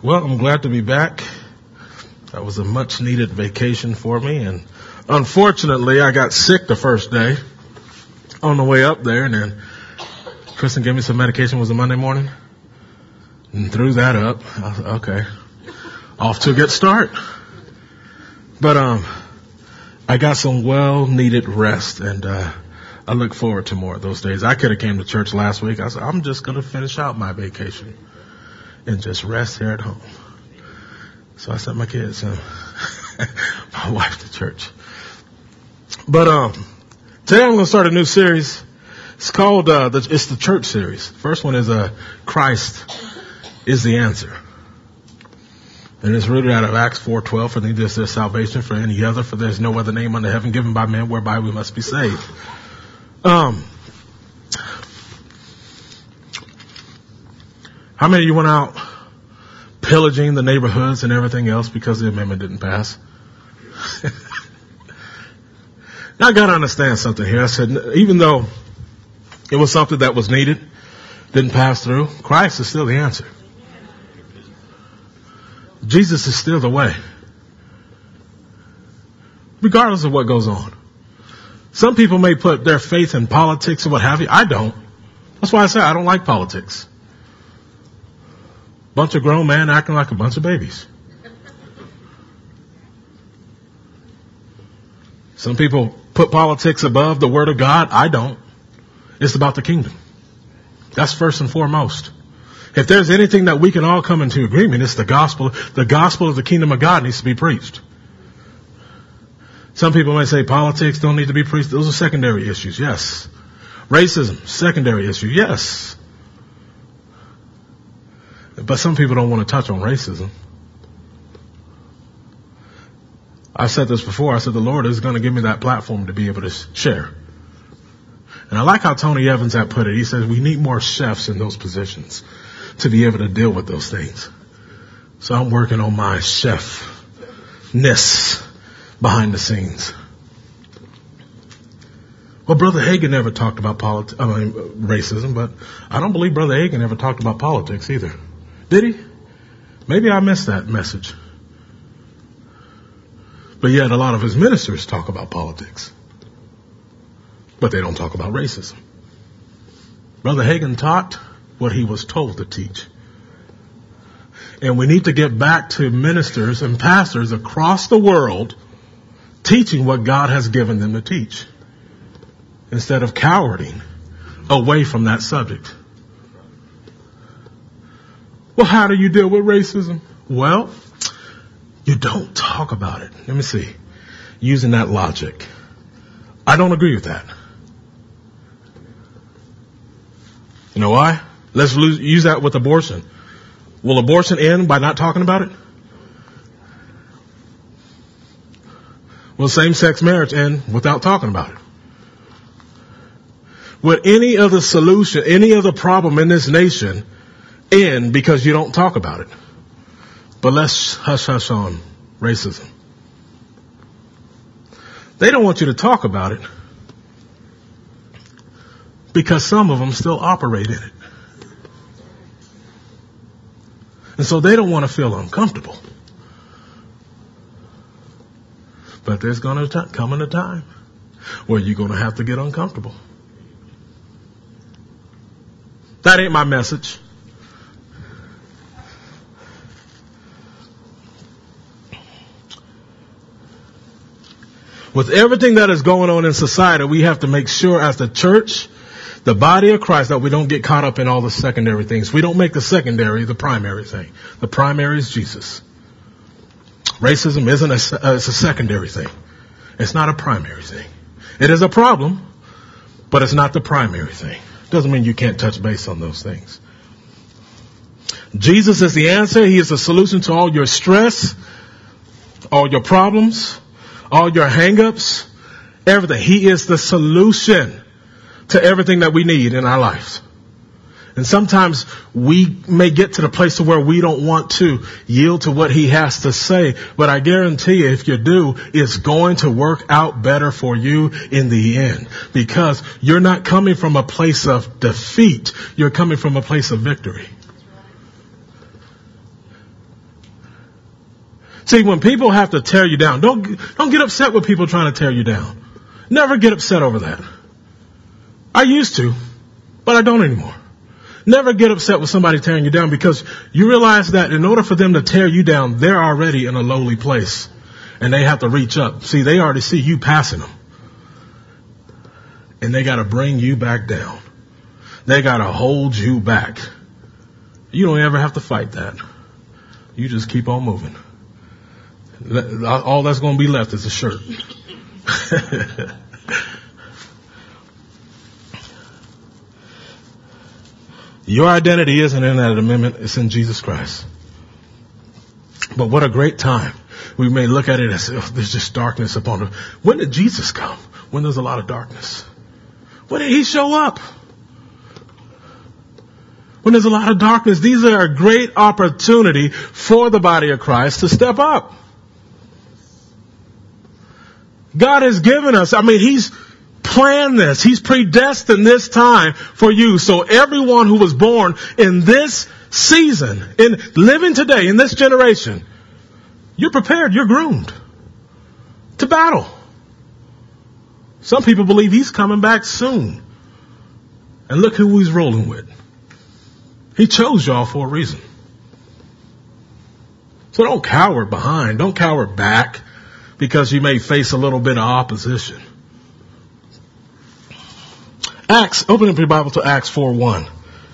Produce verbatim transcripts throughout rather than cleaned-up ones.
Well, I'm glad to be back. That was a much needed vacation for me, and unfortunately I got sick the first day on the way up there, and then Kristen gave me some medication. Was it Monday morning? And threw that up. I was, okay. Off to a good start. But um I got some well needed rest, and uh I look forward to more of those days. I could have came to church last week. I said, I'm just going to finish out my vacation and just rest here at home. So I sent my kids and my wife to church. But um, today I'm going to start a new series. It's called, uh, the, it's the church series. First one is uh, Christ is the Answer. And it's rooted out of Acts four twelve. For neither is there salvation for any other, for there's no other name under heaven given by men whereby we must be saved. Um, how many of you went out pillaging the neighborhoods and everything else because the amendment didn't pass? Now I got to understand something here. I said, even though it was something that was needed, didn't pass through, Christ is still the answer. Jesus is still the way, regardless of what goes on. Some people may put their faith in politics or what have you. I don't. That's why I say I don't like politics. Bunch of grown men acting like a bunch of babies. Some people put politics above the word of God. I don't. It's about the kingdom. That's first and foremost. If there's anything that we can all come into agreement, it's the gospel. The gospel of the kingdom of God needs to be preached. Some people may say politics don't need to be preached. Those are secondary issues. Yes. Racism, secondary issue. Yes. But some people don't want to touch on racism. I've said this before. I said the Lord is going to give me that platform to be able to share. And I like how Tony Evans had put it. He says we need more chefs in those positions to be able to deal with those things. So I'm working on my chef-ness behind the scenes. Well, Brother Hagin never talked about politi- I mean, racism, but I don't believe Brother Hagin ever talked about politics either. Did he? Maybe I missed that message. But yet a lot of his ministers talk about politics. But they don't talk about racism. Brother Hagin taught what he was told to teach. And we need to get back to ministers and pastors across the world teaching what God has given them to teach, instead of cowarding away from that subject. Well, how do you deal with racism? Well, you don't talk about it. Let me see. Using that logic. I don't agree with that. You know why? Let's lose, use that with abortion. Will abortion end by not talking about it? Will same-sex marriage end without talking about it? Would any other solution, any other problem in this nation end because you don't talk about it? But let's hush hush on racism. They don't want you to talk about it because some of them still operate in it. And so they don't want to feel uncomfortable. But there's going to come a time where you're going to have to get uncomfortable. That ain't my message. With everything that is going on in society, we have to make sure as the church, the body of Christ, that we don't get caught up in all the secondary things. We don't make the secondary the primary thing. The primary is Jesus. Racism isn't a, uh, it's a secondary thing. It's not a primary thing. It is a problem, but it's not the primary thing. Doesn't mean you can't touch base on those things. Jesus is the answer. He is the solution to all your stress, all your problems, all your hang-ups, everything. He is the solution to everything that we need in our lives. And sometimes we may get to the place where we don't want to yield to what he has to say. But I guarantee you, if you do, it's going to work out better for you in the end. Because you're not coming from a place of defeat. You're coming from a place of victory. See, when people have to tear you down, don't, don't get upset with people trying to tear you down. Never get upset over that. I used to, but I don't anymore. Never get upset with somebody tearing you down, because you realize that in order for them to tear you down, they're already in a lowly place and they have to reach up. See, they already see you passing them and they got to bring you back down. They got to hold you back. You don't ever have to fight that. You just keep on moving. All that's going to be left is a shirt. Your identity isn't in that amendment. It's in Jesus Christ. But what a great time. We may look at it as, oh, there's just darkness upon it. When did Jesus come? When there's a lot of darkness. When did he show up? When there's a lot of darkness. These are a great opportunity for the body of Christ to step up. God has given us, I mean, he's planned this. He's predestined this time for you. So everyone who was born in this season, in living today, in this generation, you're prepared, you're groomed to battle. Some people believe he's coming back soon. And look who he's rolling with. He chose y'all for a reason. So don't cower behind. Don't cower back because you may face a little bit of opposition. Acts, open up your Bible to Acts four one.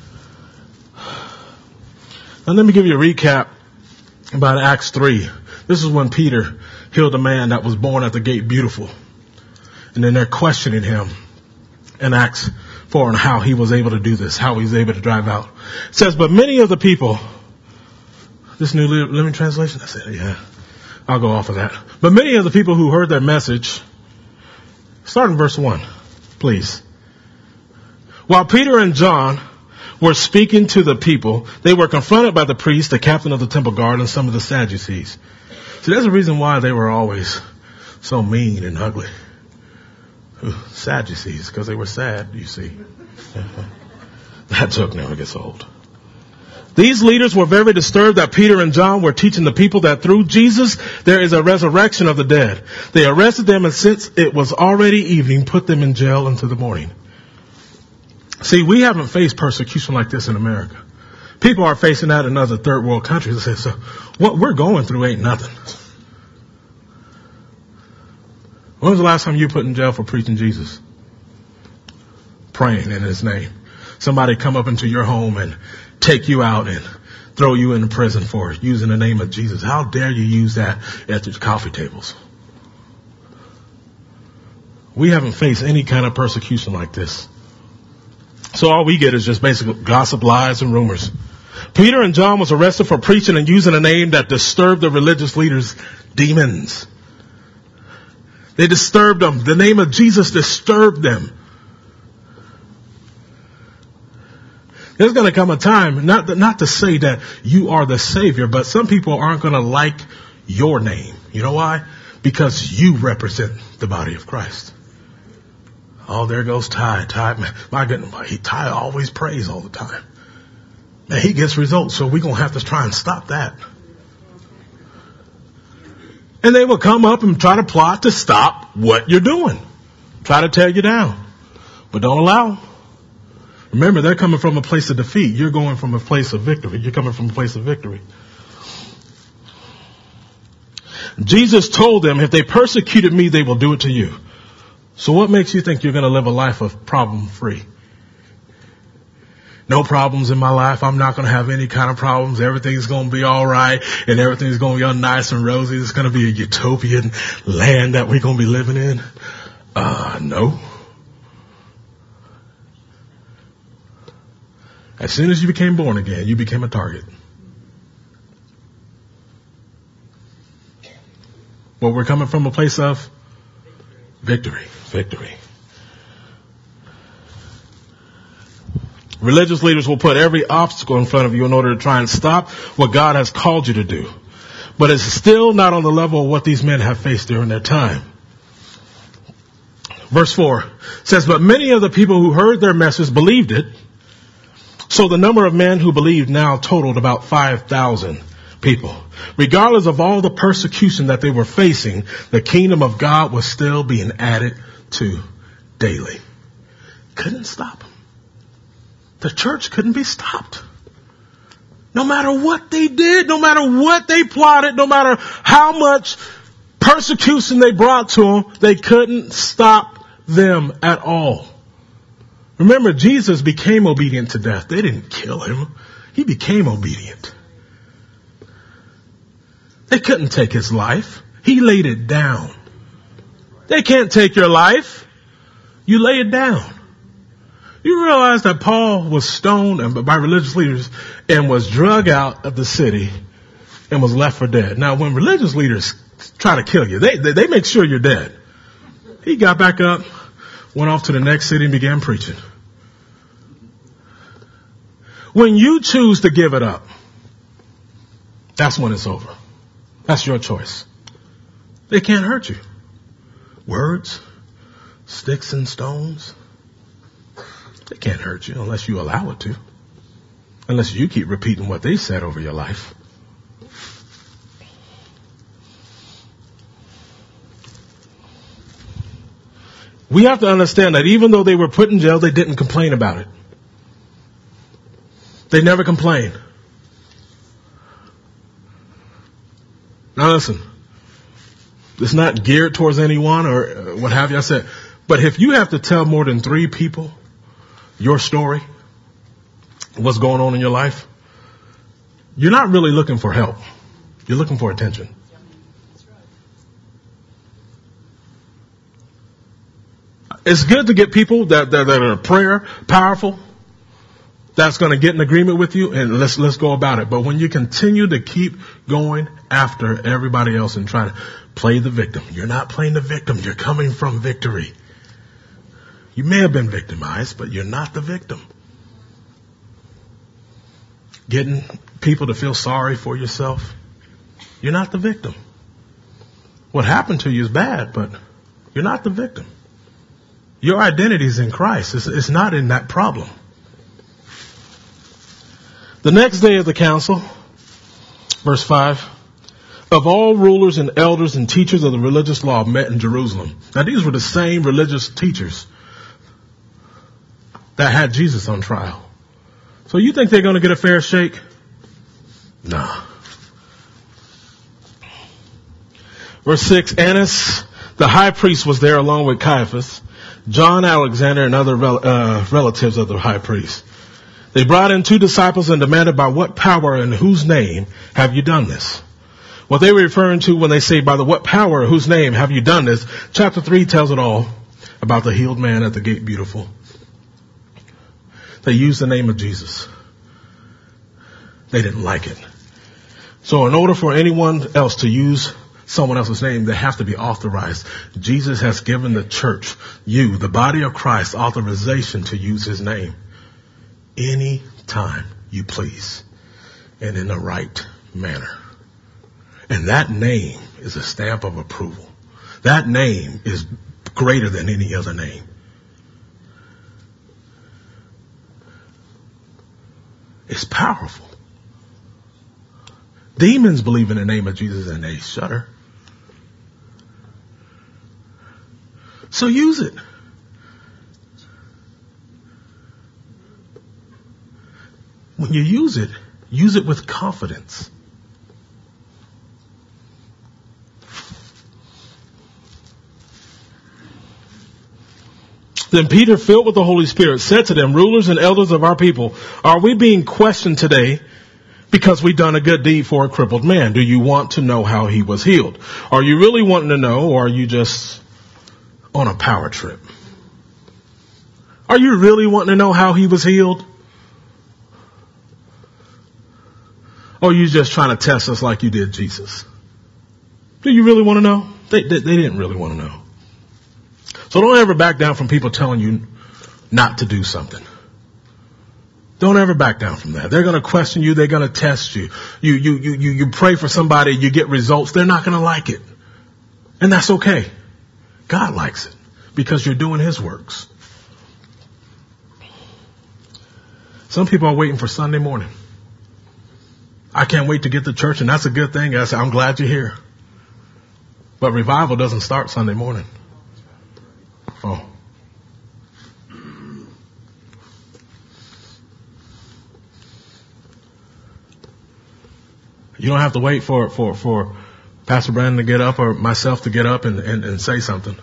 Now let me give you a recap about Acts three. This is when Peter healed a man that was born at the gate beautiful. And then they're questioning him in Acts four on how he was able to do this, how he was able to drive out. It says, but many of the people, this New Living Translation, that's it, yeah. I'll go off of that. But many of the people who heard their message, start in verse one, please. While Peter and John were speaking to the people, they were confronted by the priest, the captain of the temple guard, and some of the Sadducees. See, there's a reason why they were always so mean and ugly. Sadducees, because they were sad, you see. That joke never gets old. These leaders were very disturbed that Peter and John were teaching the people that through Jesus there is a resurrection of the dead. They arrested them, and since it was already evening, put them in jail until the morning. See, we haven't faced persecution like this in America. People are facing that in other third world countries. They say, so what we're going through ain't nothing. When was the last time you put in jail for preaching Jesus? Praying in his name. Somebody come up into your home and take you out and throw you into prison for using the name of Jesus. How dare you use that at the coffee tables? We haven't faced any kind of persecution like this. So all we get is just basically gossip, lies, and rumors. Peter and John was arrested for preaching and using a name that disturbed the religious leaders' demons. They disturbed them. The name of Jesus disturbed them. There's going to come a time, not to, not to say that you are the Savior, but some people aren't going to like your name. You know why? Because you represent the body of Christ. Oh, there goes Ty. Ty, man, my goodness, he, Ty always prays all the time. Man, he gets results, so we're going to have to try and stop that. And they will come up and try to plot to stop what you're doing. Try to tear you down. But don't allow. Remember, they're coming from a place of defeat. You're going from a place of victory. You're coming from a place of victory. Jesus told them, if they persecuted me, they will do it to you. So what makes you think you're going to live a life of problem-free? No problems in my life. I'm not going to have any kind of problems. Everything's going to be all right, and everything's going to be all nice and rosy. It's going to be a utopian land that we're going to be living in. Uh, no. As soon as you became born again, you became a target. Well, we're coming from a place of victory, victory. Religious leaders will put every obstacle in front of you in order to try and stop what God has called you to do. But it's still not on the level of what these men have faced during their time. Verse four says, but many of the people who heard their message believed it. So the number of men who believed now totaled about five thousand people. Regardless of all the persecution that they were facing, the kingdom of God was still being added to daily. Couldn't stop them. The church couldn't be stopped. No matter what they did, no matter what they plotted, no matter how much persecution they brought to them, they couldn't stop them at all. Remember, Jesus became obedient to death. They didn't kill him. He became obedient. They couldn't take his life. He laid it down. They can't take your life. You lay it down. You realize that Paul was stoned by religious leaders and was drug out of the city and was left for dead. Now, when religious leaders try to kill you, they, they, they make sure you're dead. He got back up, went off to the next city and began preaching. When you choose to give it up, that's when it's over. That's your choice. They can't hurt you. Words, sticks and stones, they can't hurt you unless you allow it to. Unless you keep repeating what they said over your life. We have to understand that even though they were put in jail, they didn't complain about it. They never complained. Now listen, it's not geared towards anyone or what have you. I said, but if you have to tell more than three people your story, what's going on in your life, you're not really looking for help. You're looking for attention. It's good to get people that, that, that are prayer powerful, that's going to get in agreement with you, and let's let's go about it. But when you continue to keep going after everybody else and try to play the victim, you're not playing the victim. You're coming from victory. You may have been victimized, but you're not the victim. Getting people to feel sorry for yourself, you're not the victim. What happened to you is bad, but you're not the victim. Your identity is in Christ. It's, it's not in that problem. The next day of the council, verse five, of all rulers and elders and teachers of the religious law met in Jerusalem. Now these were the same religious teachers that had Jesus on trial. So you think they're going to get a fair shake? Nah. Verse six, Annas, the high priest, was there along with Caiaphas, John, Alexander, and other rel- uh, relatives of the high priest. They brought in two disciples and demanded, by what power and whose name have you done this? What they were referring to when they say, by the what power or whose name have you done this? Chapter three tells it all about the healed man at the gate beautiful. They used the name of Jesus. They didn't like it. So in order for anyone else to use someone else's name, they have to be authorized. Jesus has given the church, you, the body of Christ, authorization to use his name any time you please and in the right manner. And that name is a stamp of approval. That name is greater than any other name. It's powerful. Demons believe in the name of Jesus and they shudder. So use it. When you use it, use it with confidence. Then Peter, filled with the Holy Spirit, said to them, rulers and elders of our people, are we being questioned today because we've done a good deed for a crippled man? Do you want to know how he was healed? Are you really wanting to know, or are you just on a power trip? Are you really wanting to know how he was healed? Or are you just trying to test us like you did Jesus? Do you really want to know? They, they, they didn't really want to know. So don't ever back down from people telling you not to do something. Don't ever back down from that. They're going to question you. They're going to test you. You, you, you, you, you pray for somebody, you get results. They're not going to like it. And that's okay. God likes it because you're doing his works. Some people are waiting for Sunday morning. I I can't wait to get to church, and that's a good thing. I say, I'm glad you're here. But revival doesn't start Sunday morning. Oh. You don't have to wait for, for, for Pastor Brandon to get up or myself to get up and, and, and say something.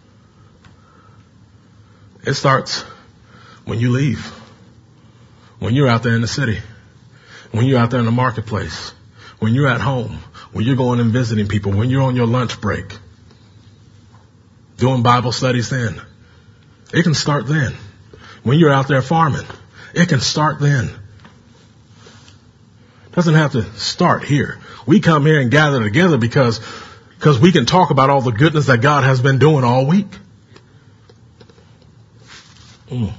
It starts when you leave, when you're out there in the city, when you're out there in the marketplace, when you're at home, when you're going and visiting people, when you're on your lunch break, doing Bible studies then. It can start then. When you're out there farming, it can start then. It doesn't have to start here. We come here and gather together because, because we can talk about all the goodness that God has been doing all week. Mm.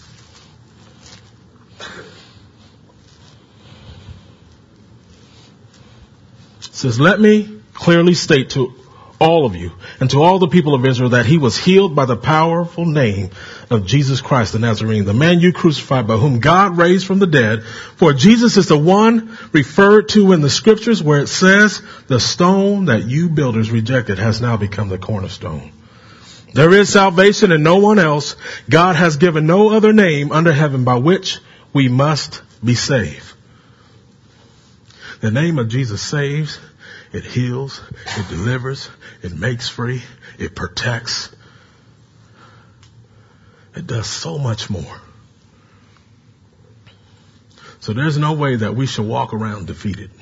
It says, let me clearly state to all of you and to all the people of Israel that he was healed by the powerful name of Jesus Christ the Nazarene, the man you crucified, by whom God raised from the dead. For Jesus is the one referred to in the scriptures where it says, the stone that you builders rejected has now become the cornerstone. There is salvation in no one else. God has given no other name under heaven by which we must be saved. The name of Jesus saves, it heals, it delivers, it makes free, it protects. It does so much more. So there's no way that we should walk around defeated.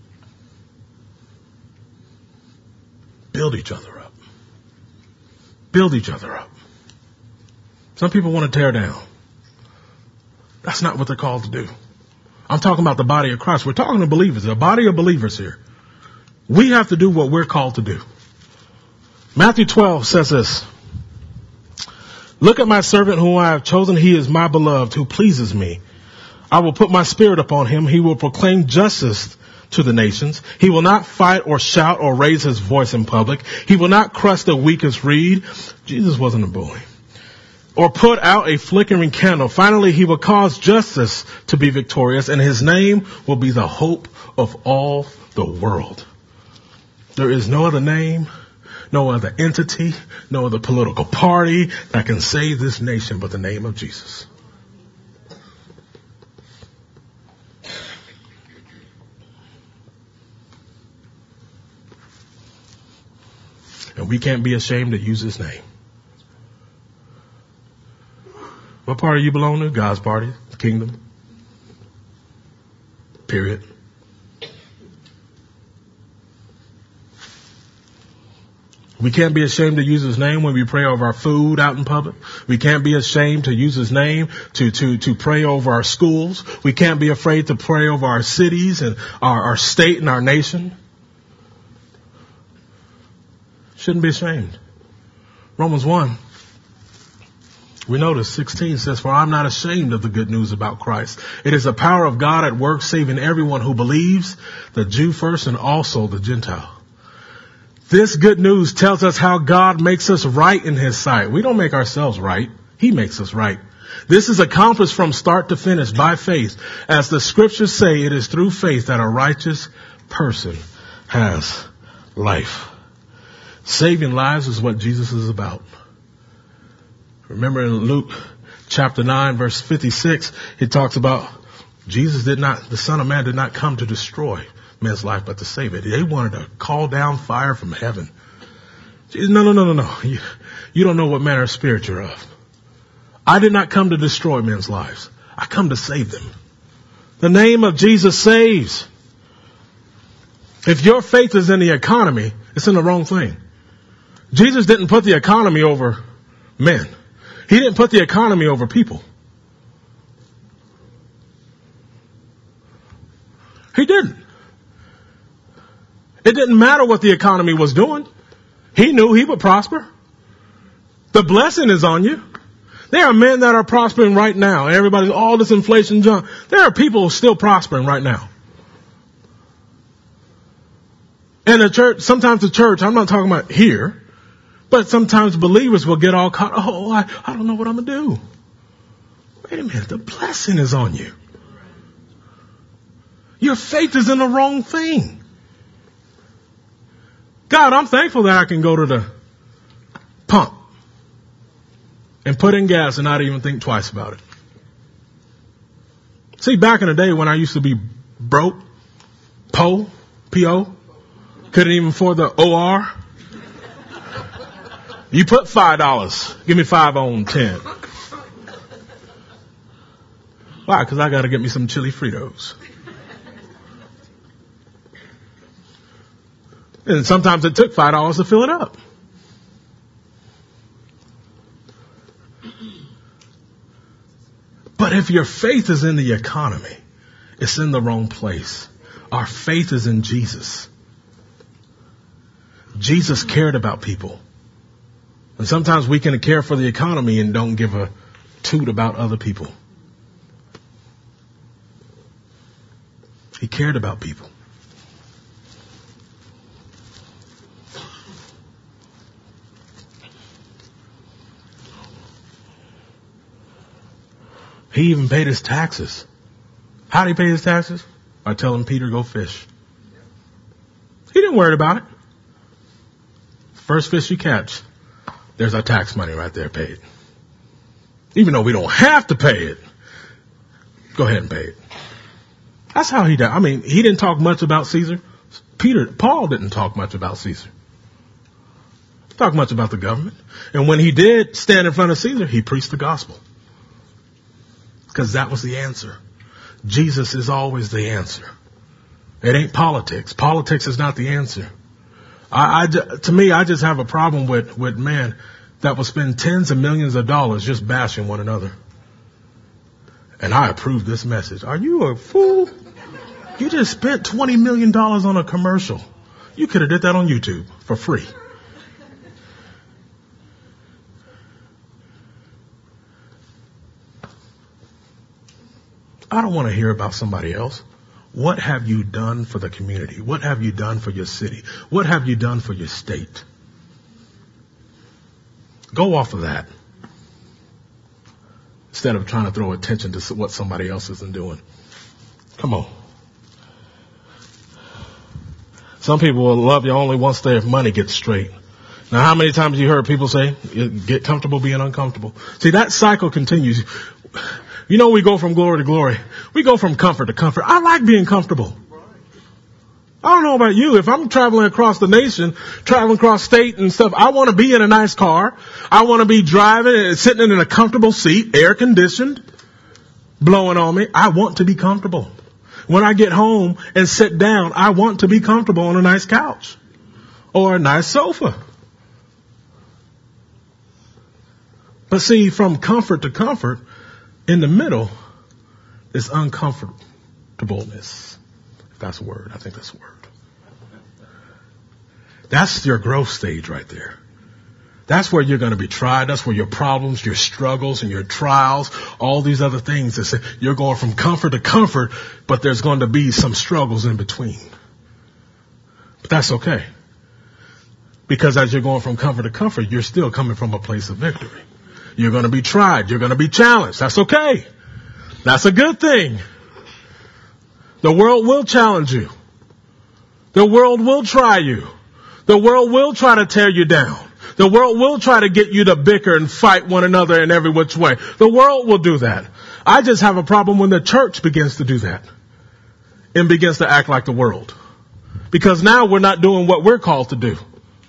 Build each other up. Build each other up. Some people want to tear down. That's not what they're called to do. I'm talking about the body of Christ. We're talking to believers, a body of believers here. We have to do what we're called to do. Matthew twelve says this. Look at my servant whom I have chosen. He is my beloved who pleases me. I will put my spirit upon him. He will proclaim justice to the nations. He will not fight or shout or raise his voice in public. He will not crush the weakest reed. Jesus wasn't a bully. Or put out a flickering candle. Finally, he will cause justice to be victorious, and his name will be the hope of all the world. There is no other name, no other entity, no other political party that can save this nation but the name of Jesus. And we can't be ashamed to use his name. What party you belong to? God's party, the kingdom. Period. We can't be ashamed to use his name when we pray over our food out in public. We can't be ashamed to use his name to, to, to pray over our schools. We can't be afraid to pray over our cities and our, our state and our nation. Shouldn't be ashamed. Romans one. We notice sixteen says, for I'm not ashamed of the good news about Christ. It is the power of God at work, saving everyone who believes, the Jew first and also the Gentile. This good news tells us how God makes us right in his sight. We don't make ourselves right. He makes us right. This is accomplished from start to finish by faith. As the scriptures say, it is through faith that a righteous person has life. Saving lives is what Jesus is about. Remember in Luke chapter nine, verse fifty-six, he talks about Jesus did not, the Son of Man did not come to destroy man's life, but to save it. They wanted to call down fire from heaven. Jesus, no, no, no, no, no. You, you don't know what manner of spirit you're of. I did not come to destroy men's lives. I come to save them. The name of Jesus saves. If your faith is in the economy, it's in the wrong thing. Jesus didn't put the economy over men. He didn't put the economy over people. He didn't. It didn't matter what the economy was doing. He knew he would prosper. The blessing is on you. There are men that are prospering right now. Everybody's all this inflation junk. There are people still prospering right now. And the church, sometimes the church, I'm not talking about here, but sometimes believers will get all caught. Oh, I, I don't know what I'm going to do. Wait a minute. The blessing is on you. Your faith is in the wrong thing. God, I'm thankful that I can go to the pump and put in gas and not even think twice about it. See, back in the day when I used to be broke, po, P O, couldn't even afford the O R. You put five dollars. Give me five on ten. Why? Because I got to get me some chili Fritos. And sometimes it took five dollars to fill it up. But if your faith is in the economy, it's in the wrong place. Our faith is in Jesus. Jesus cared about people. And sometimes we can care for the economy and don't give a toot about other people. He cared about people. He even paid his taxes. How did he pay his taxes? By telling Peter, go fish. He didn't worry about it. First fish you catch, there's our tax money right there paid. Even though we don't have to pay it, go ahead and pay it. That's how he did. I mean, he didn't talk much about Caesar. Peter, Paul didn't talk much about Caesar. He talked much about the government. And when he did stand in front of Caesar, he preached the gospel. Because that was the answer. Jesus is always the answer. It ain't politics. Politics is not the answer. I, I, to me, I just have a problem with, with men that will spend tens of millions of dollars just bashing one another. And I approve this message. Are you a fool? You just spent twenty million dollars on a commercial. You could have did that on YouTube for free. I don't want to hear about somebody else. What have you done for the community? What have you done for your city? What have you done for your state? Go off of that. Instead of trying to throw attention to what somebody else isn't doing. Come on. Some people will love you only once their money gets straight. Now, how many times have you heard people say, get comfortable being uncomfortable? See, that cycle continues. You know, we go from glory to glory. We go from comfort to comfort. I like being comfortable. I don't know about you. If I'm traveling across the nation, traveling across state and stuff, I want to be in a nice car. I want to be driving and sitting in a comfortable seat, air conditioned, blowing on me. I want to be comfortable. When I get home and sit down, I want to be comfortable on a nice couch or a nice sofa. But see, from comfort to comfort, in the middle is uncomfortableness. If that's a word, I think that's a word. That's your growth stage right there. That's where you're going to be tried. That's where your problems, your struggles, and your trials, all these other things, that say you're going from comfort to comfort, but there's going to be some struggles in between. But that's okay. Because as you're going from comfort to comfort, you're still coming from a place of victory. You're going to be tried. You're going to be challenged. That's okay. That's a good thing. The world will challenge you. The world will try you. The world will try to tear you down. The world will try to get you to bicker and fight one another in every which way. The world will do that. I just have a problem when the church begins to do that and begins to act like the world. Because now we're not doing what we're called to do.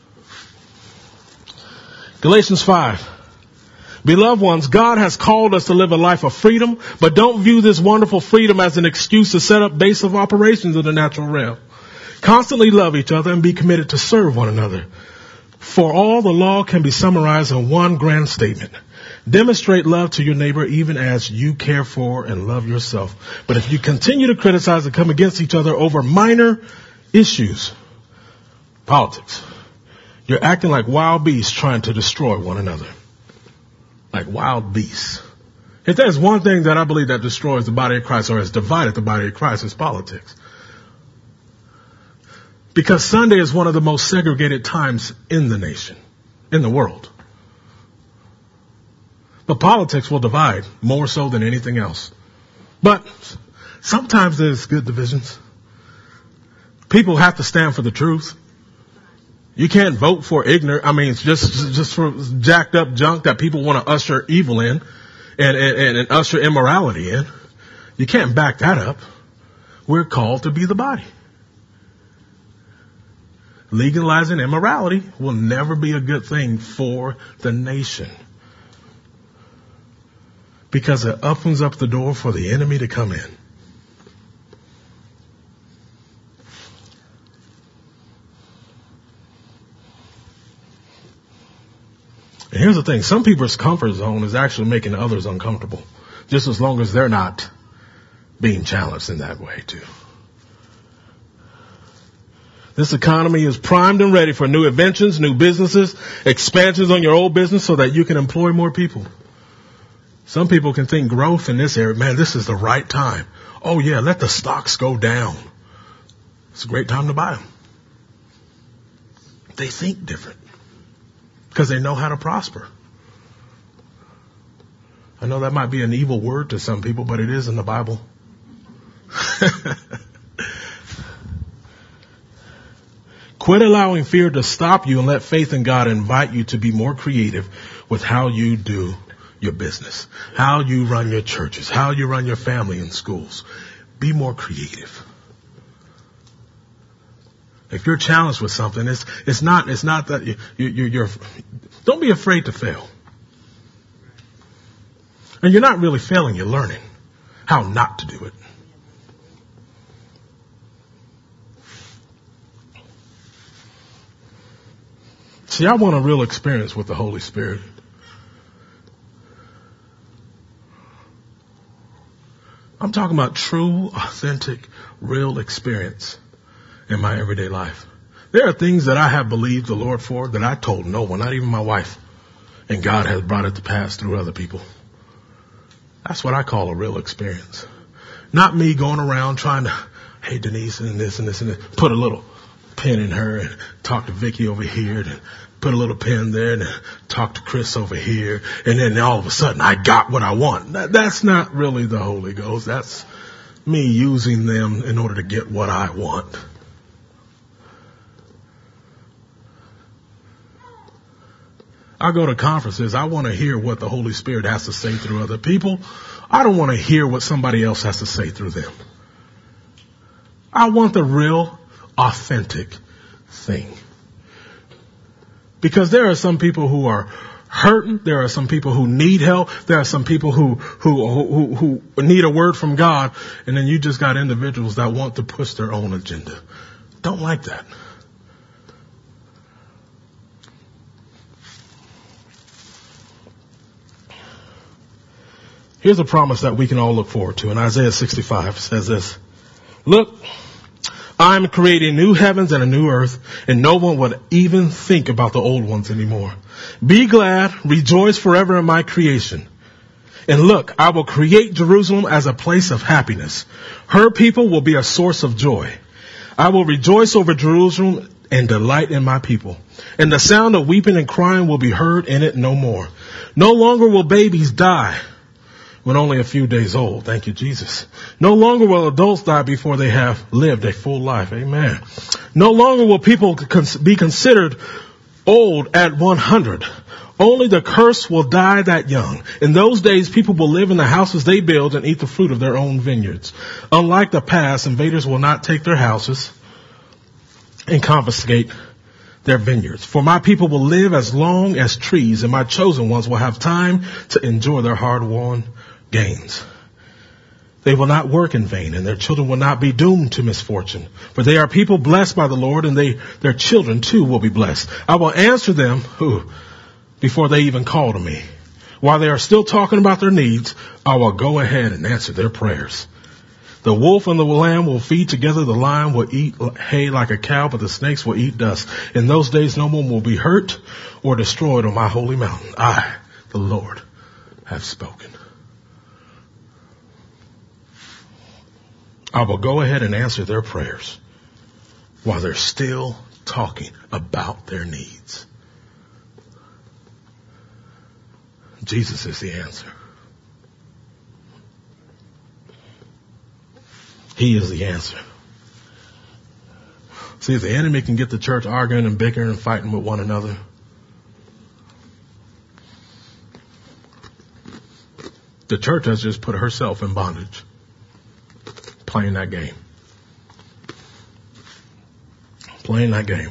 Galatians five. Beloved ones, God has called us to live a life of freedom, but don't view this wonderful freedom as an excuse to set up base of operations in the natural realm. Constantly love each other and be committed to serve one another. For all the law can be summarized in one grand statement. Demonstrate love to your neighbor even as you care for and love yourself. But if you continue to criticize and come against each other over minor issues, politics, you're acting like wild beasts trying to destroy one another. Like wild beasts. If there's one thing that I believe that destroys the body of Christ or has divided the body of Christ, it's politics. Because Sunday is one of the most segregated times in the nation, in the world. But politics will divide more so than anything else. But Sometimes there's good divisions. People have to stand for the truth. You can't vote for ignorant. I mean, it's just, just for jacked up junk that people want to usher evil in and, and, and usher immorality in. You can't back that up. We're called to be the body. Legalizing immorality will never be a good thing for the nation, because it opens up the door for the enemy to come in. And here's the thing. Some people's comfort zone is actually making others uncomfortable, just as long as they're not being challenged in that way too. This economy is primed and ready for new inventions, new businesses, expansions on your old business so that you can employ more people. Some people can think growth in this area, man, this is the right time. Oh yeah, let the stocks go down. It's a great time to buy them. They think different because they know how to prosper. I know that might be an evil word to some people, but it is in the Bible. Quit allowing fear to stop you and let faith in God invite you to be more creative with how you do your business, how you run your churches, how you run your family and schools. Be more creative. If you're challenged with something, it's it's not it's not that you, you, you're. Don't be afraid to fail. And you're not really failing; you're learning how not to do it. See, I want a real experience with the Holy Spirit. I'm talking about true, authentic, real experience in my everyday life. There are things that I have believed the Lord for that I told no one, not even my wife. And God has brought it to pass through other people. That's what I call a real experience. Not me going around trying to, hey, Denise, and this and this and this, put a little pin in her and talk to Vicky over here and put a little pin there and talk to Chris over here. And then all of a sudden I got what I want. That, that's not really the Holy Ghost. That's me using them in order to get what I want. I go to conferences. I want to hear what the Holy Spirit has to say through other people. I don't want to hear what somebody else has to say through them. I want the real, authentic thing. Because there are some people who are hurting. There are some people who need help. There are some people who, who, who, who need a word from God. And then you just got individuals that want to push their own agenda. Don't like that. Here's a promise that we can all look forward to. In Isaiah sixty-five says this. Look, I'm creating new heavens and a new earth, and no one would even think about the old ones anymore. Be glad, rejoice forever in my creation. And look, I will create Jerusalem as a place of happiness. Her people will be a source of joy. I will rejoice over Jerusalem and delight in my people. And the sound of weeping and crying will be heard in it no more. No longer will babies die when only a few days old. Thank you, Jesus. No longer will adults die before they have lived a full life. Amen. No longer will people be considered old at one hundred. Only the cursed will die that young. In those days, people will live in the houses they build and eat the fruit of their own vineyards. Unlike the past, invaders will not take their houses and confiscate their vineyards. For my people will live as long as trees, and my chosen ones will have time to enjoy their hard-won gains. They will not work in vain, and their children will not be doomed to misfortune. For they are people blessed by the Lord, and they, their children too will be blessed. I will answer them who, before they even call to me. While they are still talking about their needs, I will go ahead and answer their prayers. The wolf and the lamb will feed together. The lion will eat hay like a cow, but the snakes will eat dust. In those days, no one will be hurt or destroyed on my holy mountain. I, the Lord, have spoken. I will go ahead and answer their prayers while they're still talking about their needs. Jesus is the answer. He is the answer. See, if the enemy can get the church arguing and bickering and fighting with one another, the church has just put herself in bondage, playing that game. Playing that game.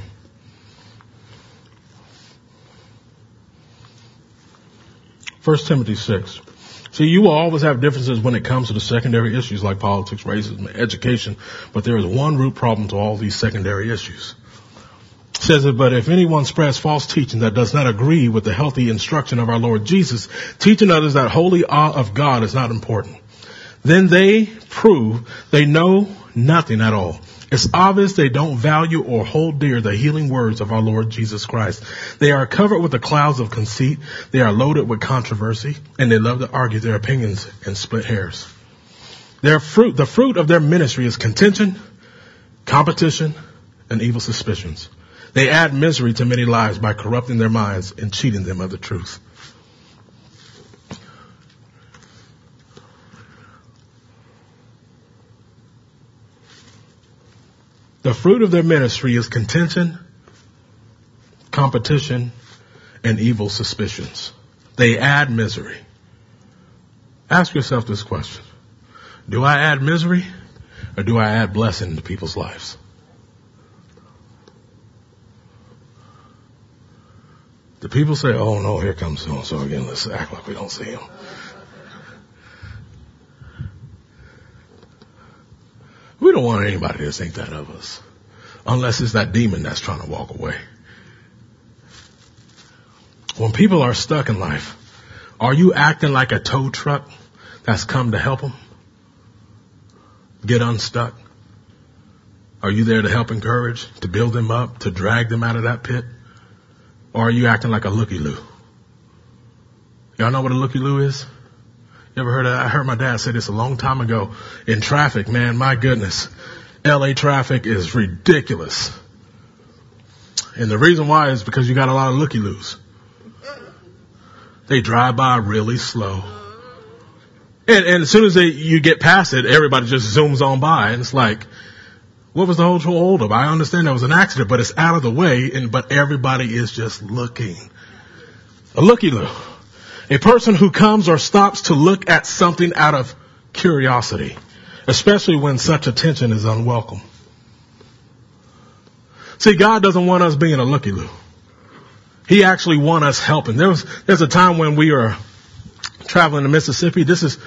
First Timothy six. See, you will always have differences when it comes to the secondary issues like politics, racism, education, but there is one root problem to all these secondary issues. It says it, but if anyone spreads false teaching that does not agree with the healthy instruction of our Lord Jesus, teaching others that holy awe of God is not important, then they prove they know nothing at all. It's obvious they don't value or hold dear the healing words of our Lord Jesus Christ. They are covered with the clouds of conceit. They are loaded with controversy, and they love to argue their opinions and split hairs. Their fruit, the fruit of their ministry is contention, competition, and evil suspicions. They add misery to many lives by corrupting their minds and cheating them of the truth. The fruit of their ministry is contention, competition, and evil suspicions. They add misery. Ask yourself this question. Do I add misery or do I add blessing to people's lives? The people say, oh no, here comes so-and-so again. Let's act like we don't see him. We don't want anybody to think that of us, unless it's that demon that's trying to walk away. When people are stuck in life, are you acting like a tow truck that's come to help them get unstuck? Are you there to help encourage, to build them up, to drag them out of that pit? Or are you acting like a looky-loo? Y'all know what a looky-loo is? You ever heard of that? I heard my dad say this a long time ago. In traffic, man, my goodness. L A traffic is ridiculous. And the reason why is because you got a lot of looky-loos. They drive by really slow. And, and as soon as they, you get past it, everybody just zooms on by. And it's like, what was the whole hold up? I understand there was an accident, but it's out of the way. And but everybody is just looking. A looky-loo. A person who comes or stops to look at something out of curiosity, especially when such attention is unwelcome. See, God doesn't want us being a looky-loo. He actually wants us helping. There was, there's a time when we were traveling to Mississippi. This is,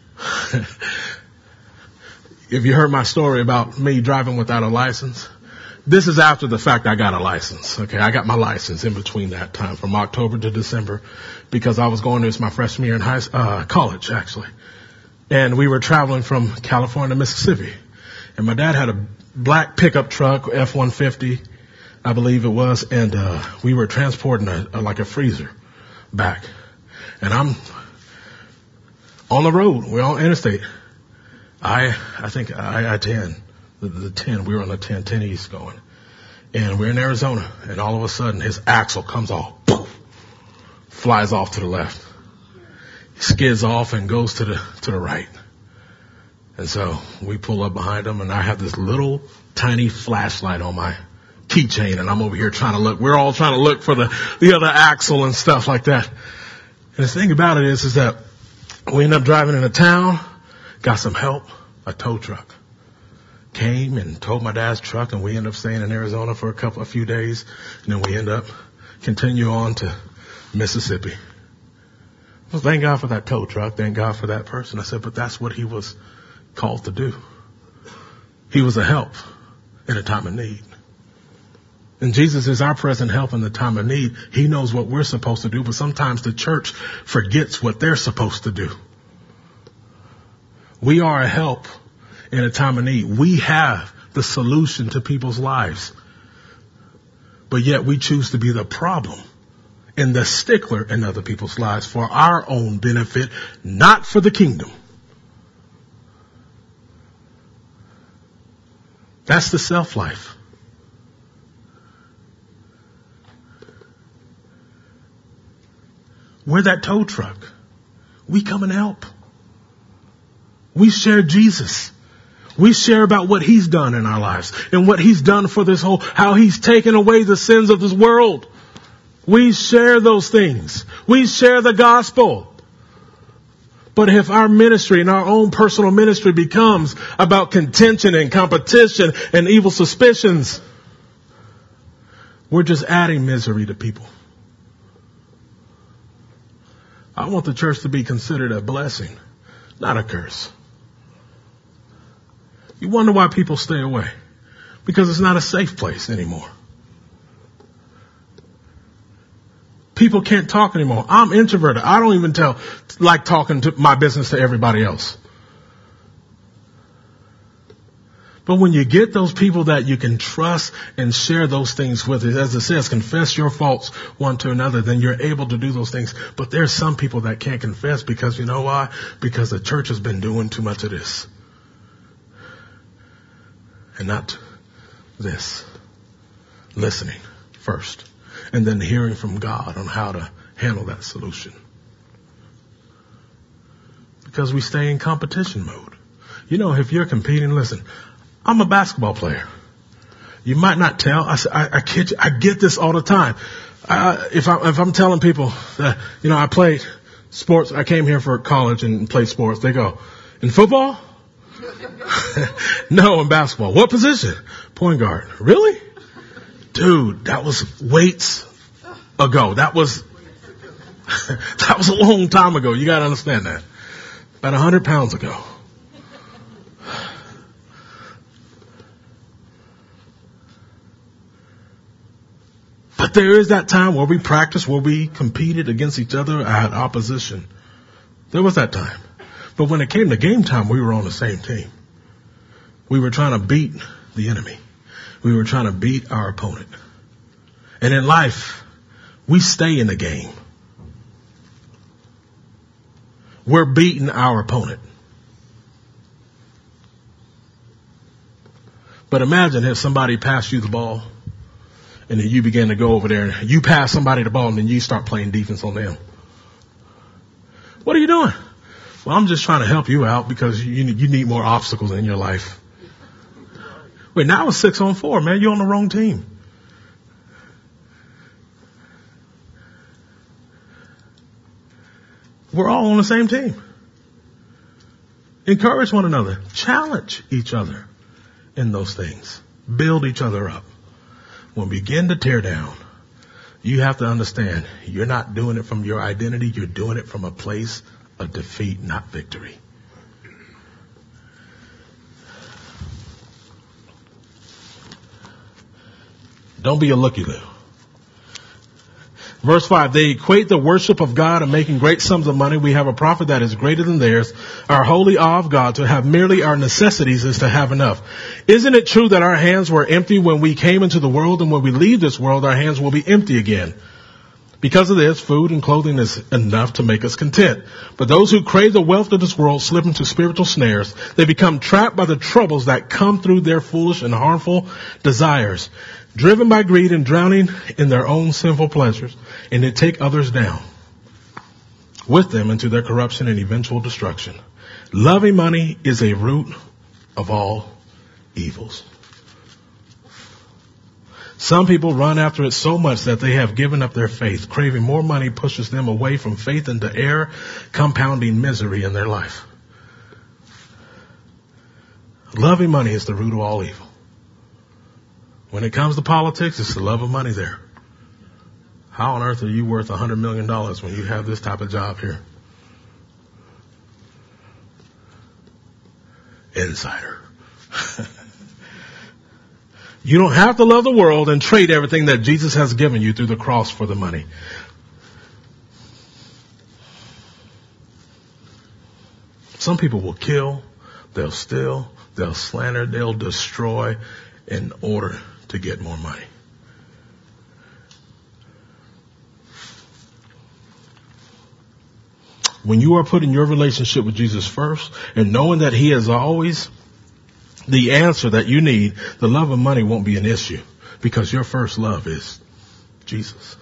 if you heard my story about me driving without a license, this is after the fact I got a license. Okay, I got my license in between that time from October to December because I was going to, it's my freshman year in high uh, college, actually. And we were traveling from California to Mississippi. And my dad had a black pickup truck, F one fifty, I believe it was. And uh we were transporting a, a like a freezer back. And I'm on the road. We're on interstate. I I think I I ten. The, the ten, we were on the ten, ten East going. And we're in Arizona, and all of a sudden his axle comes off, poof, flies off to the left. He skids off and goes to the, to the right. And so we pull up behind him, and I have this little tiny flashlight on my keychain, and I'm over here trying to look. We're all trying to look for the, the other axle and stuff like that. And the thing about it is, is that we end up driving into town, got some help, a tow truck. Came and towed my dad's truck, and we ended up staying in Arizona for a couple, a few days, and then we end up continue on to Mississippi. Well, thank God for that tow truck. Thank God for that person. I said, but that's what he was called to do. He was a help in a time of need. And Jesus is our present help in the time of need. He knows what we're supposed to do, but sometimes the church forgets what they're supposed to do. We are a help in a time of need. We have the solution to people's lives. But yet we choose to be the problem and the stickler in other people's lives for our own benefit, not for the kingdom. That's the self-life. We're that tow truck. We come and help. We share Jesus. We share about what he's done in our lives and what he's done for this whole, how he's taken away the sins of this world. We share those things. We share the gospel. But if our ministry and our own personal ministry becomes about contention and competition and evil suspicions, we're just adding misery to people. I want the church to be considered a blessing, not a curse. You wonder why people stay away. Because it's not a safe place anymore. People can't talk anymore. I'm introverted. I don't even tell, like talking to my business to everybody else. But when you get those people that you can trust and share those things with, as it says, confess your faults one to another, then you're able to do those things. But there's some people that can't confess because you know why? Because the church has been doing too much of this. And not this. Listening first. And then hearing from God on how to handle that solution. Because we stay in competition mode. You know, if you're competing, listen, I'm a basketball player. You might not tell. I, I, I, kid you, I get this all the time. Uh, if, I, if I'm telling people that, you know, I played sports, I came here for college and played sports, they go, in football? No, in basketball. What position? Point guard. Really? Dude, that was weights ago. That was, that was a long time ago. You got to understand that. About a hundred pounds ago. But there is that time where we practiced, where we competed against each other. I had opposition. There was that time. But when it came to game time, we were on the same team. We were trying to beat the enemy. We were trying to beat our opponent. And in life, we stay in the game. We're beating our opponent. But imagine if somebody passed you the ball and then you began to go over there and you pass somebody the ball and then you start playing defense on them. What are you doing? Well, I'm just trying to help you out because you, you need more obstacles in your life. Wait, now it's six on four, man. You're on the wrong team. We're all on the same team. Encourage one another. Challenge each other in those things. Build each other up. When we begin to tear down, you have to understand you're not doing it from your identity. You're doing it from a place of defeat, not victory. Don't be a looky-loo. Verse five, they equate the worship of God and making great sums of money. We have a prophet that is greater than theirs. Our holy awe of God, to have merely our necessities is to have enough. Isn't it true that our hands were empty when we came into the world, and when we leave this world, our hands will be empty again? Because of this, food and clothing is enough to make us content. But those who crave the wealth of this world slip into spiritual snares. They become trapped by the troubles that come through their foolish and harmful desires, driven by greed and drowning in their own sinful pleasures, and they take others down with them into their corruption and eventual destruction. Loving money is a root of all evils. Some people run after it so much that they have given up their faith. Craving more money pushes them away from faith into error, compounding misery in their life. Loving money is the root of all evil. When it comes to politics, it's the love of money there. How on earth are you worth one hundred million dollars when you have this type of job here? Insider. You don't have to love the world and trade everything that Jesus has given you through the cross for the money. Some people will kill, they'll steal, they'll slander, they'll destroy in order to get more money. When you are putting your relationship with Jesus first and knowing that he is always the answer that you need, the love of money won't be an issue because your first love is Jesus.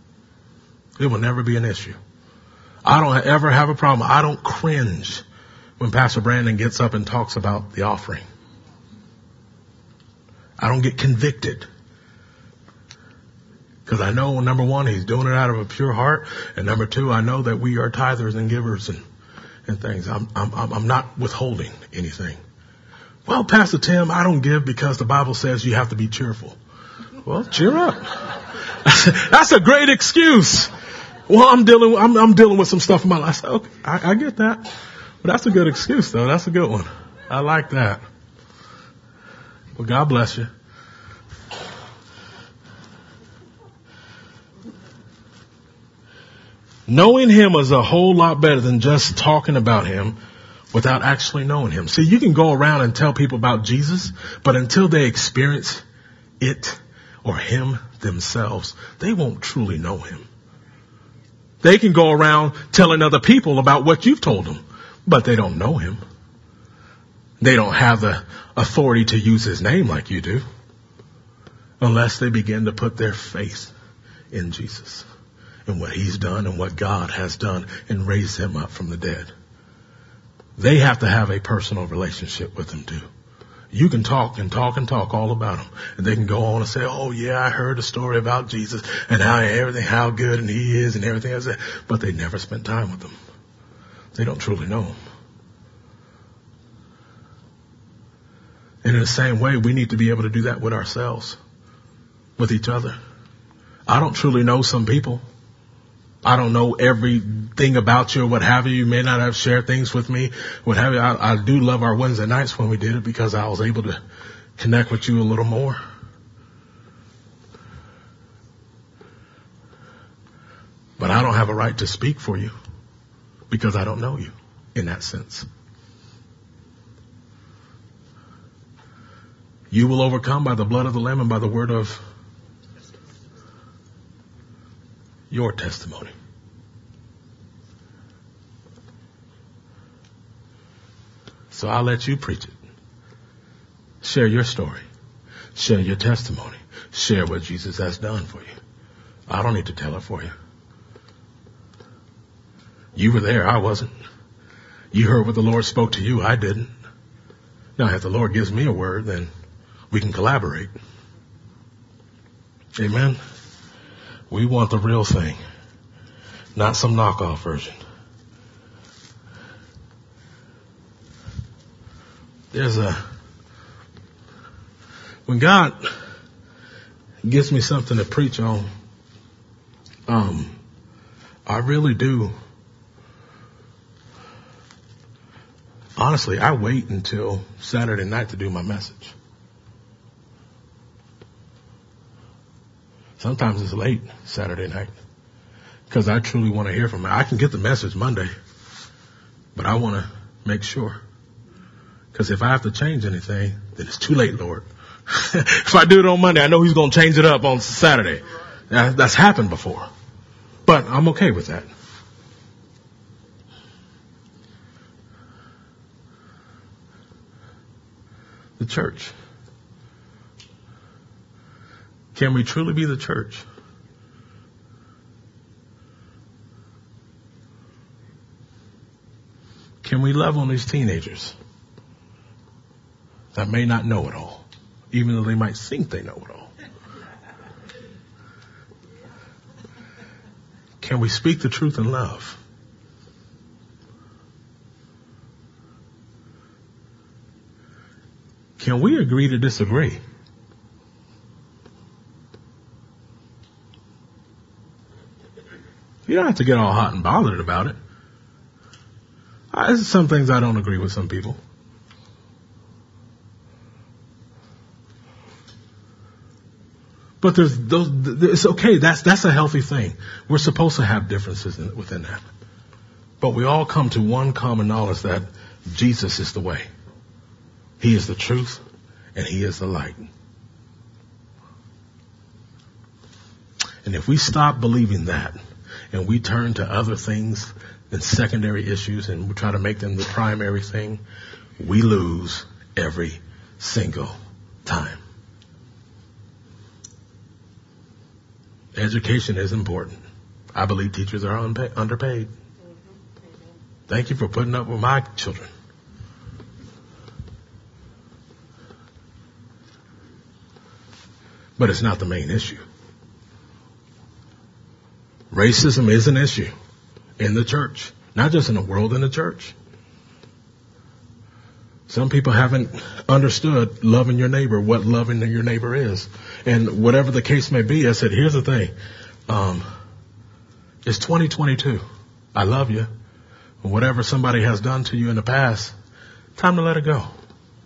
It will never be an issue. I don't ever have a problem. I don't cringe when Pastor Brandon gets up and talks about the offering. I don't get convicted. Because I know, number one, he's doing it out of a pure heart. And number two, I know that we are tithers and givers and, and things. I'm, I'm, I'm not withholding anything. Well, Pastor Tim, I don't give because the Bible says you have to be cheerful. Well, cheer up. That's a great excuse. Well, I'm dealing, I'm, I'm dealing with some stuff in my life. I said, okay, I, I get that. But that's a good excuse, though. That's a good one. I like that. Well, God bless you. Knowing him is a whole lot better than just talking about him without actually knowing him. See, you can go around and tell people about Jesus, but until they experience it or him themselves, they won't truly know him. They can go around telling other people about what you've told them, but they don't know him. They don't have the authority to use his name like you do, unless they begin to put their faith in Jesus and what he's done and what God has done and raised him up from the dead. They have to have a personal relationship with him too. You can talk and talk and talk all about him, and they can go on and say, oh yeah, I heard a story about Jesus and how everything, how good and he is and everything else, but they never spent time with him. They don't truly know him. And in the same way, we need to be able to do that with ourselves, with each other. I don't truly know some people. I don't know everything about you or what have you. You may not have shared things with me, what have you. I, I do love our Wednesday nights when we did it because I was able to connect with you a little more. But I don't have a right to speak for you because I don't know you in that sense. You will overcome by the blood of the Lamb and by the word of your testimony. So I'll let you preach it. Share your story. Share your testimony. Share what Jesus has done for you. I don't need to tell it for you. You were there. I wasn't. You heard what the Lord spoke to you. I didn't. Now, if the Lord gives me a word, then we can collaborate. Amen. We want the real thing, not some knockoff version. There's a, when God gives me something to preach on, um, I really do. Honestly, I wait until Saturday night to do my message. Sometimes it's late Saturday night because I truly want to hear from him. I can get the message Monday, but I want to make sure. Because if I have to change anything, then it's too late, Lord. If I do it on Monday, I know he's going to change it up on Saturday. That, that's happened before. But I'm okay with that. The church. Can we truly be the church? Can we love on these teenagers that may not know it all, even though they might think they know it all? Can we speak the truth in love? Can we agree to disagree? You don't have to get all hot and bothered about it. I, there's some things I don't agree with some people. But there's those, it's okay. That's, that's a healthy thing. We're supposed to have differences in, within that. But we all come to one common knowledge that Jesus is the way. He is the truth and he is the light. And if we stop believing that and we turn to other things and secondary issues and we try to make them the primary thing, we lose every single time. Education is important. I believe teachers are unpa- underpaid. Thank you for putting up with my children. but it's not the main issue. Racism is an issue in the church, not just in the world, in the church. Some people haven't understood loving your neighbor, what loving your neighbor is. And whatever the case may be, I said, here's the thing. Um, it's twenty twenty-two. I love you. Whatever somebody has done to you in the past, time to let it go.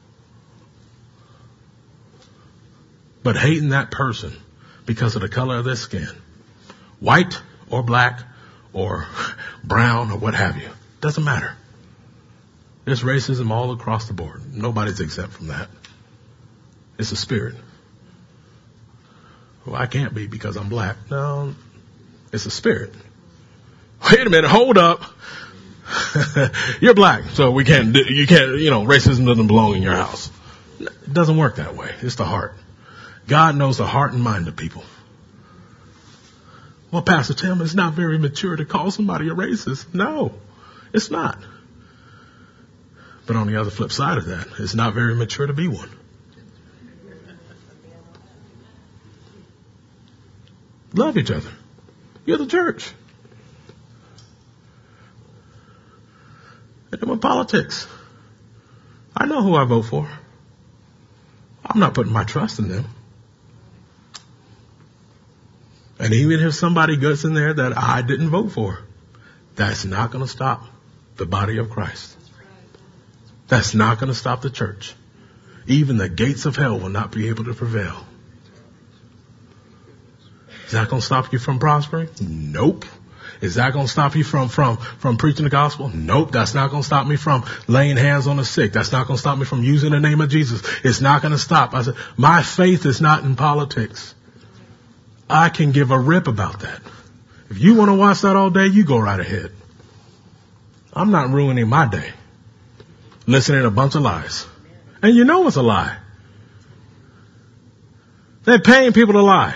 But hating that person because of the color of their skin, white or black or brown or what have you, doesn't matter. There's racism all across the board. Nobody's exempt from that. It's a spirit. Well, I can't be because I'm black. No, it's a spirit. Wait a minute, hold up. You're black, so we can't, you can't, you know, racism doesn't belong in your house. It doesn't work that way. It's the heart. God knows the heart and mind of people. Well, Pastor Tim, it's not very mature to call somebody a racist. No, it's not. But on the other flip side of that, it's not very mature to be one. Love each other. You're the church. And then with politics, I know who I vote for. I'm not putting my trust in them. And even if somebody gets in there that I didn't vote for, that's not going to stop the body of Christ. That's not going to stop the church. Even the gates of hell will not be able to prevail. Is that going to stop you from prospering? Nope. Is that going to stop you from, from, from preaching the gospel? Nope. That's not going to stop me from laying hands on the sick. That's not going to stop me from using the name of Jesus. It's not going to stop. I said, my faith is not in politics. I can give a rip about that. If you want to watch that all day, you go right ahead. I'm not ruining my day listening to a bunch of lies. And you know it's a lie. They're paying people to lie.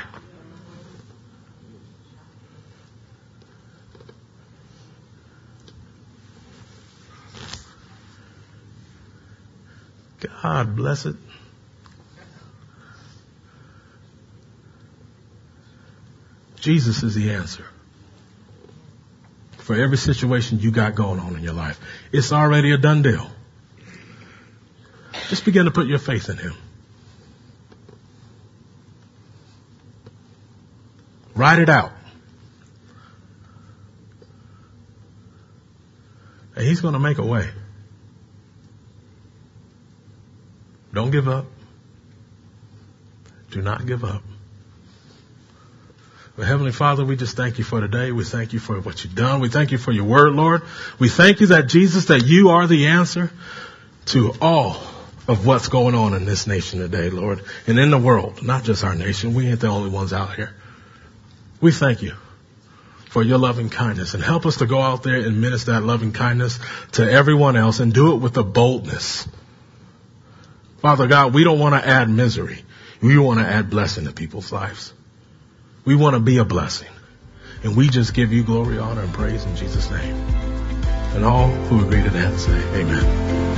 God bless it. Jesus is the answer for every situation you got going on in your life. It's already a done deal. Just begin to put your faith in him. Write it out. And he's going to make a way. Don't give up. Do not give up. Well, Heavenly Father, we just thank you for today. We thank you for what you've done. We thank you for your word, Lord. We thank you that, Jesus, that you are the answer to all of what's going on in this nation today, Lord, and in the world, not just our nation. We ain't the only ones out here. We thank you for your loving kindness, and help us to go out there and minister that loving kindness to everyone else and do it with a boldness. Father God, we don't want to add misery. We want to add blessing to people's lives. We want to be a blessing. And we just give you glory, honor, and praise in Jesus' name. And all who agree to that say amen.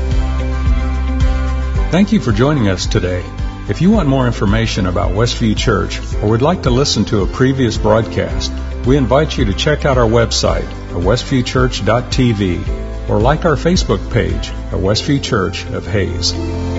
Thank you for joining us today. If you want more information about Westview Church or would like to listen to a previous broadcast, we invite you to check out our website at westview church dot t v or like our Facebook page at Westview Church of Hayes.